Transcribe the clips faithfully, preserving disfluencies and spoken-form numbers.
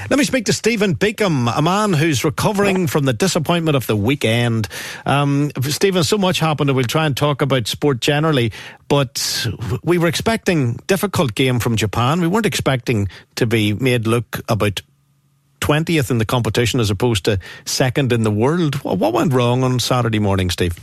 Let me speak to Stephen Beacom, a man who's recovering from the disappointment of the weekend. Um, Stephen, so much happened, and we'll try and talk about sport generally, but we were expecting difficult game from Japan. We weren't expecting to be made look about twentieth in the competition as opposed to second in the world. What went wrong on Saturday morning, Stephen?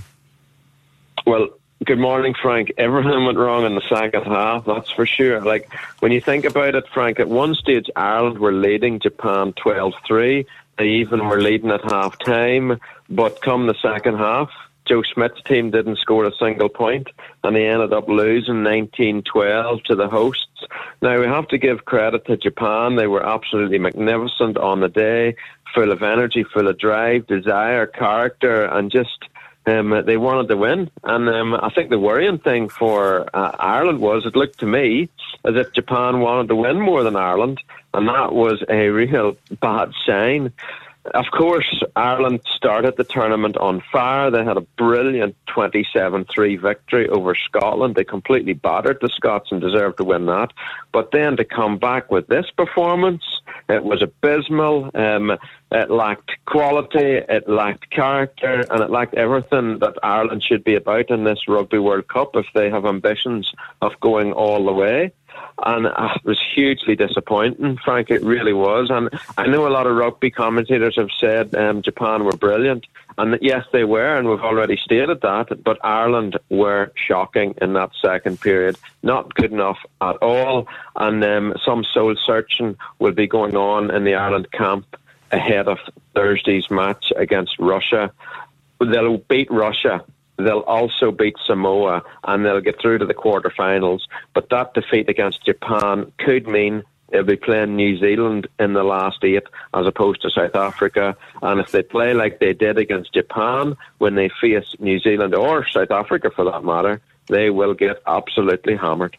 Well, good morning, Frank. Everything went wrong in the second half, that's for sure. Like, when you think about it, Frank, at one stage Ireland were leading Japan twelve three. They even were leading at half time. But come the second half, Joe Schmidt's team didn't score a single point, and they ended up losing nineteen twelve to the hosts. Now, we have to give credit to Japan. They were absolutely magnificent on the day, full of energy, full of drive, desire, character, and just um, they wanted to win. And um, I think the worrying thing for uh, Ireland was it looked to me as if Japan wanted to win more than Ireland, and that was a real bad sign. Of course, Ireland started the tournament on fire. They had a brilliant twenty-seven three victory over Scotland. They completely battered the Scots and deserved to win that. But then to come back with this performance, it was abysmal. Um, it lacked quality, it lacked character, and it lacked everything that Ireland should be about in this Rugby World Cup if they have ambitions of going all the way. And uh, it was hugely disappointing, Frank. It really was. And I know a lot of rugby commentators have said um, Japan were brilliant. And yes, they were, and we've already stated that. But Ireland were shocking in that second period. Not good enough at all. And um, some soul searching will be going on in the Ireland camp ahead of Thursday's match against Russia. They'll beat Russia. They'll also beat Samoa, and they'll get through to the quarterfinals. But that defeat against Japan could mean they'll be playing New Zealand in the last eight as opposed to South Africa. And if they play like they did against Japan when they face New Zealand, or South Africa for that matter, they will get absolutely hammered.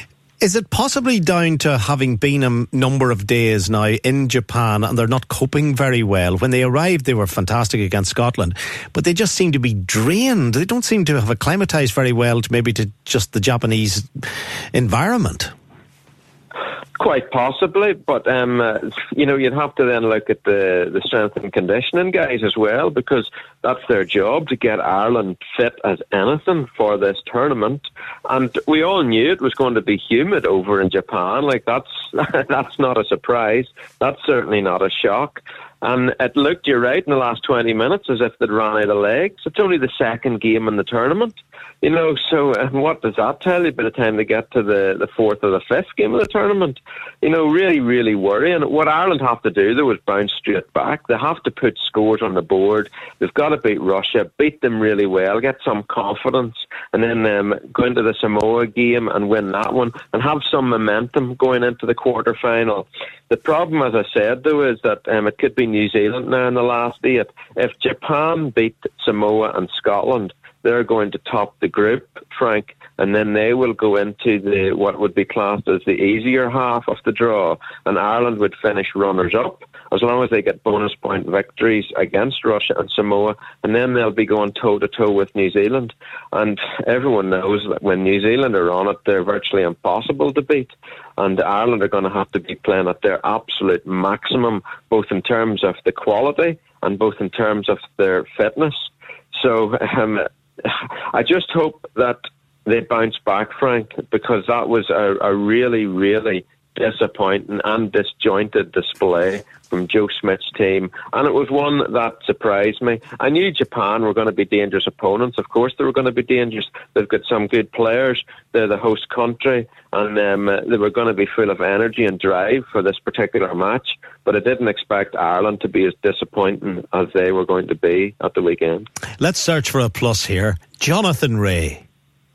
Is it possibly down to having been a number of days now in Japan and they're not coping very well? When they arrived, they were fantastic against Scotland, but they just seem to be drained. They don't seem to have acclimatised very well to maybe to just the Japanese environment. Quite possibly, but um, uh, you know, you'd have to then look at the, the strength and conditioning guys as well, because that's their job, to get Ireland fit as anything for this tournament. And we all knew it was going to be humid over in Japan. Like, that's that's not a surprise. That's certainly not a shock. And it looked, you're right, in the last twenty minutes as if they'd run out of legs. It's only the second game in the tournament. You know, so uh, what does that tell you by the time they get to the, the fourth or the fifth game of the tournament? You know, really, really worrying. What Ireland have to do, though, is bounce straight back. They have to put scores on the board. They've got to beat Russia, beat them really well, get some confidence, and then um, go into the Samoa game and win that one, and have some momentum going into the quarter-final. The problem, as I said, though, is that um, it could be New Zealand now in the last eight. If Japan beat Samoa and Scotland, they're going to top the group, Frank, and then they will go into the what would be classed as the easier half of the draw, and Ireland would finish runners-up as long as they get bonus point victories against Russia and Samoa, and then they'll be going toe-to-toe with New Zealand. And everyone knows that when New Zealand are on it, they're virtually impossible to beat, and Ireland are going to have to be playing at their absolute maximum, both in terms of the quality and both in terms of their fitness. So um, I just hope that they bounce back, Frank, because that was a, a really, really disappointing and disjointed display from Joe Schmidt's team, and it was one that surprised me. I knew Japan were going to be dangerous opponents. Of course they were going to be dangerous. They've got some good players. They're the host country, and um, they were going to be full of energy and drive for this particular match, but I didn't expect Ireland to be as disappointing as they were going to be at the weekend. Let's search for a plus here. Jonathan Rea.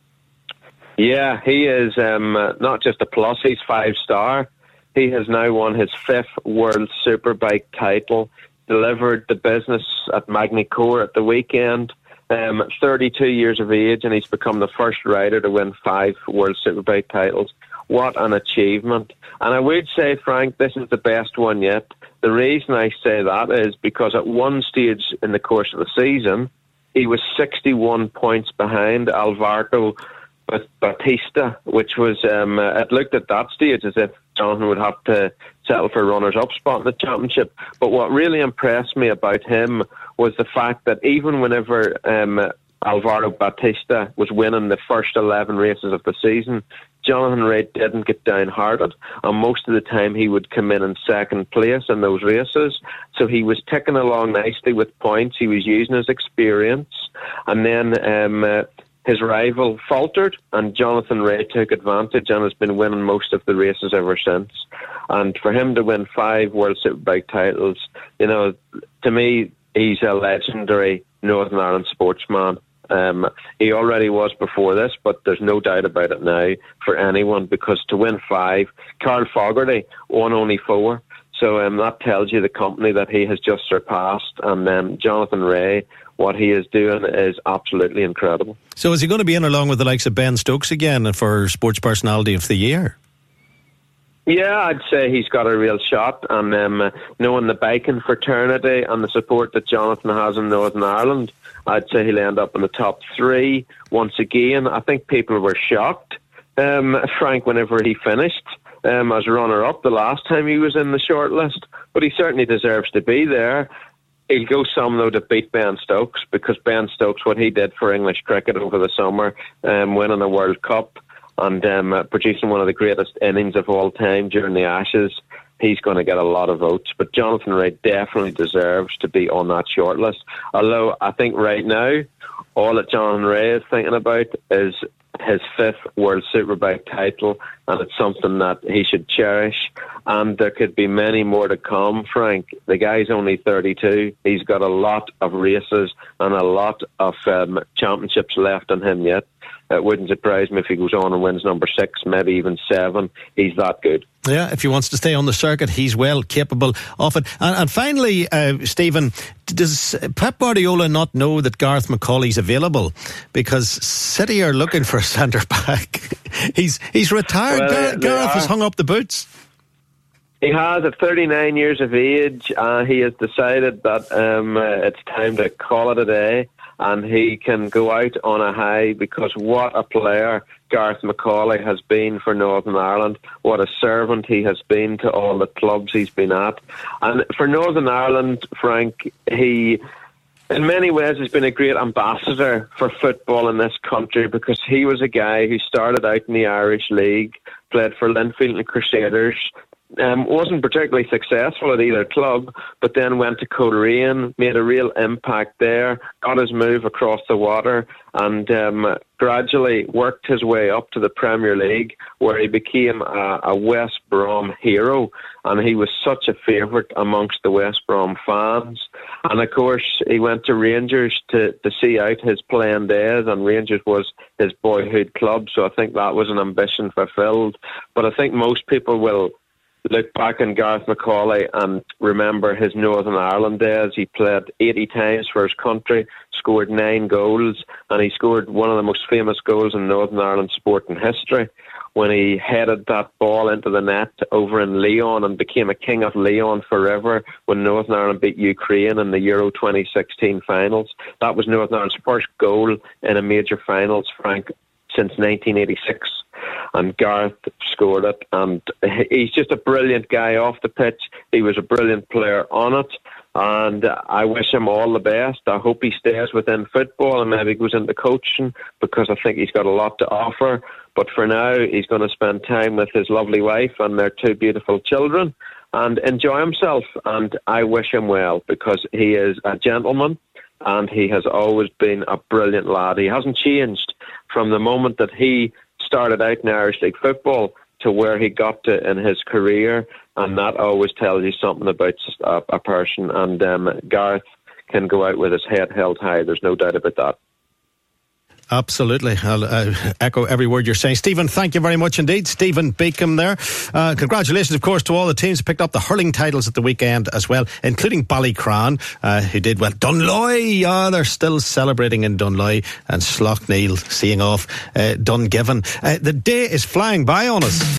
Yeah, he is um, not just a plus, he's five-star. He has now won his fifth World Superbike title, delivered the business at Magny-Cours at the weekend, um, thirty-two years of age, and he's become the first rider to win five World Superbike titles. What an achievement. And I would say, Frank, this is the best one yet. The reason I say that is because at one stage in the course of the season, he was sixty-one points behind Alberto Batista, which was, um, it looked at that stage as if Jonathan would have to settle for runners-up spot in the championship. But what really impressed me about him was the fact that even whenever um, Alvaro Bautista was winning the first eleven races of the season, Jonathan Rea didn't get downhearted, and most of the time he would come in in second place in those races. So he was ticking along nicely with points. He was using his experience, and then um, uh, his rival faltered, and Jonathan Rea took advantage and has been winning most of the races ever since. And for him to win five World Superbike titles, you know, to me, he's a legendary Northern Ireland sportsman. Um, he already was before this, but there's no doubt about it now for anyone, because to win five, Carl Fogarty won only four. So um, that tells you the company that he has just surpassed. And um, Jonathan Rea, what he is doing is absolutely incredible. So is he going to be in along with the likes of Ben Stokes again for Sports Personality of the Year? Yeah, I'd say he's got a real shot, and um, knowing the biking fraternity and the support that Jonathan has in Northern Ireland, I'd say he'll end up in the top three once again. I think people were shocked, um, Frank, whenever he finished um, as runner-up the last time he was in the shortlist, but he certainly deserves to be there. He'll go some, though, to beat Ben Stokes, because Ben Stokes, what he did for English cricket over the summer, um, winning a World Cup, and um, uh, producing one of the greatest innings of all time during the Ashes, he's going to get a lot of votes. But Jonathan Rea definitely deserves to be on that shortlist. Although I think right now, all that Jonathan Rea is thinking about is his fifth World Superbike title, and it's something that he should cherish. And there could be many more to come, Frank. The guy's only thirty-two. He's got a lot of races and a lot of um, championships left in him yet. It wouldn't surprise me if he goes on and wins number six, maybe even seven. He's that good. Yeah, if he wants to stay on the circuit, he's well capable of it. And, and finally, uh, Stephen, does Pep Guardiola not know that Gareth McCauley's available? Because City are looking for a centre-back. he's he's retired. Well, Gar- Gareth has hung up the boots. He has, at thirty-nine years of age, uh, he has decided that um, uh, it's time to call it a day, and he can go out on a high, because what a player Gareth McCauley has been for Northern Ireland. What a servant he has been to all the clubs he's been at. And for Northern Ireland, Frank, he, in many ways, has been a great ambassador for football in this country, because he was a guy who started out in the Irish League, played for Linfield and Crusaders, Um, wasn't particularly successful at either club, but then went to Coleraine, made a real impact there, got his move across the water, and um, gradually worked his way up to the Premier League, where he became a, a West Brom hero, and he was such a favourite amongst the West Brom fans. And of course, he went to Rangers to, to see out his playing days, and Rangers was his boyhood club, so I think that was an ambition fulfilled. But I think most people will look back on Gareth McCauley and remember his Northern Ireland days. He played eighty times for his country, scored nine goals, and he scored one of the most famous goals in Northern Ireland sporting history when he headed that ball into the net over in Lyon and became a king of Lyon forever when Northern Ireland beat Ukraine in the Euro twenty sixteen finals. That was Northern Ireland's first goal in a major finals, Frank, since nineteen eighty-six. And Gareth scored it, and he's just a brilliant guy off the pitch. He was a brilliant player on it, and I wish him all the best. I hope he stays within football and maybe goes into coaching, because I think he's got a lot to offer. But for now, he's going to spend time with his lovely wife and their two beautiful children and enjoy himself. And I wish him well, because he is a gentleman and he has always been a brilliant lad. He hasn't changed from the moment that he started out in Irish League football to where he got to in his career, and that always tells you something about a, a person. And um, Gareth can go out with his head held high, there's no doubt about that. Absolutely. I'll uh, echo every word you're saying. Stephen, thank you very much indeed. Stephen Beacom there. Uh, congratulations, of course, to all the teams who picked up the hurling titles at the weekend as well, including Ballycran, uh, who did well. Dunloy, yeah, they're still celebrating in Dunloy, and Slough Neil seeing off uh, Dungiven. Uh, the day is flying by on us.